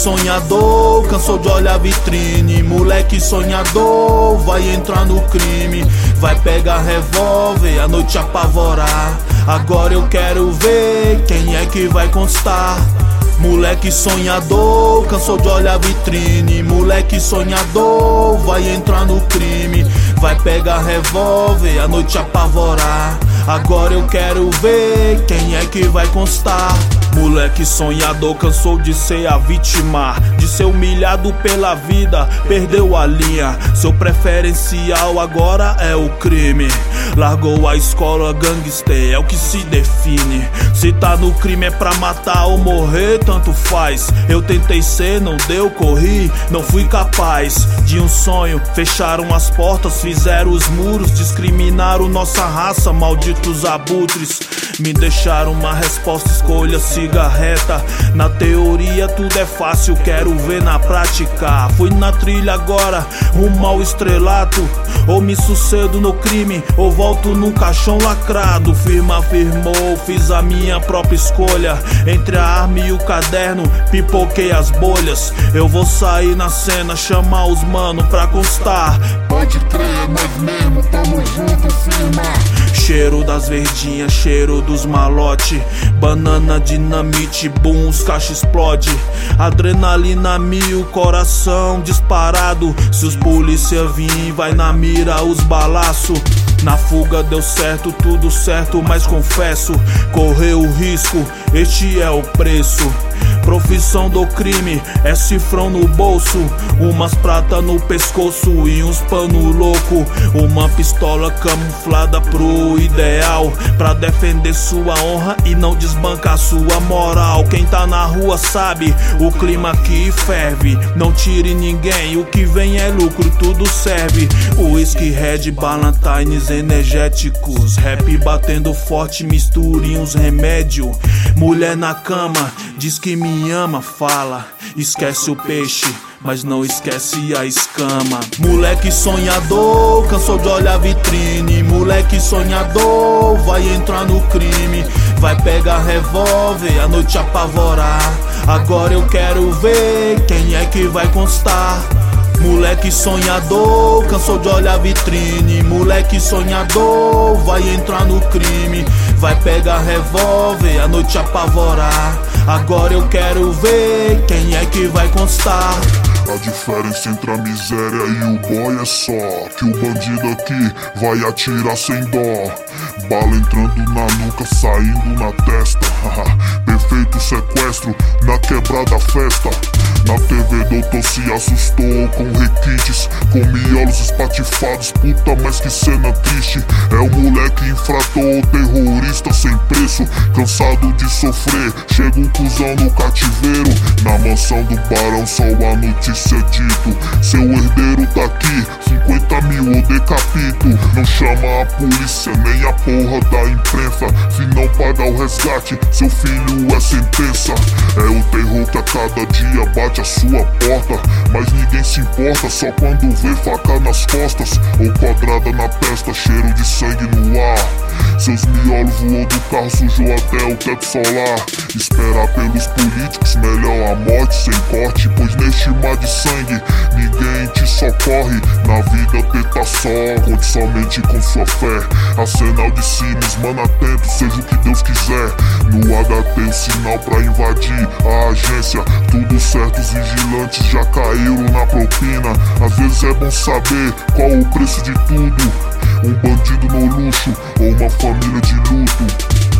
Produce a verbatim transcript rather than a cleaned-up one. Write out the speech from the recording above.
sonhador, cansou de olhar vitrine. Moleque sonhador, vai entrar no crime. Vai pegar revólver, a noite apavorar. Agora eu quero ver quem é que vai constar. Moleque sonhador, cansou de olhar vitrine. Moleque sonhador, vai entrar no crime. Vai pegar revólver, a noite apavorar. Agora eu quero ver quem é que vai constar. Moleque sonhador, cansou de ser a vítima, de ser humilhado pela vida, perdeu a linha. Seu preferencial agora é o crime. Largou a escola, gangster é o que se define. Se tá no crime é pra matar ou morrer, tanto faz. Eu tentei ser, não deu, corri, não fui capaz. De um sonho, fecharam as portas, fizeram os muros, discriminaram nossa raça, malditos abutres. Me deixaram uma resposta, escolha cigarreta. Na teoria tudo é fácil, quero ver na prática. Fui na trilha agora, rumo ao estrelato. Ou me sucedo no crime, ou volto num caixão lacrado. Firma firmou, fiz a minha própria escolha. Entre a arma e o caderno, pipoquei as bolhas. Eu vou sair na cena, chamar os mano pra constar. Pode crer, nós mesmo, tamo junto, firma. Cheiro das verdinhas, cheiro dos malote. Banana, dinamite, boom, os cachos explode. Adrenalina mil, coração disparado. Se os polícia vir, vai na mira os balaço. Na fuga deu certo, tudo certo, mas confesso, correu o risco, este é o preço. Profissão do crime é cifrão no bolso, umas prata no pescoço e uns pano louco. Uma pistola camuflada pro ideal, pra defender sua honra e não desbancar sua moral. Quem tá na rua sabe o clima que ferve. Não tire ninguém, o que vem é lucro, tudo serve. Whisky, Red, Ballantines, energéticos. Rap batendo forte, misture uns remédio. Mulher na cama, diz que me ama, fala. Esquece o peixe, mas não esquece a escama. Moleque sonhador, cansou de olhar vitrine. Moleque sonhador, vai entrar no crime. Vai pegar revólver, a noite apavorar. Agora eu quero ver quem é que vai constar. Moleque sonhador, cansou de olhar vitrine. Moleque sonhador, vai entrar no crime. Vai pegar revólver, a noite apavorar. Agora eu quero ver quem é que vai constar. A diferença entre a miséria e o boy é só que o bandido aqui vai atirar sem dó. Bala entrando na nuca, saindo na testa. Perfeito sequestro, na quebrada festa. Na T V doutor se assustou com requintes, com miolos espatifados, puta, mas que cena triste. É o moleque infrator, terrorista sem preço. Cansado de sofrer, chega um cuzão no cativeiro. Na mansão do barão só a notícia dito: seu herdeiro tá aqui, cinquenta mil ou decapito. Não chama a polícia, nem a porra da imprensa. Se não pagar o resgate, seu filho é sentença. É o terror que a cada dia bate a sua porta, mas ninguém se importa, só quando vê faca nas costas ou quadrada na testa, cheiro de sangue no ar. Seus miolos voou do carro, sujou até o teto solar. Esperar pelos políticos, melhor a morte sem corte, pois neste mar de sangue ninguém te socorre. Na vida tenta só, conte somente com sua fé. Arsenal de sinos, mano atento, seja o que Deus quiser. No H T o sinal pra invadir a agência. Tudo certo, os vigilantes já caíram na propina. Às vezes é bom saber qual o preço de tudo: um bandido no luxo ou uma família de luto.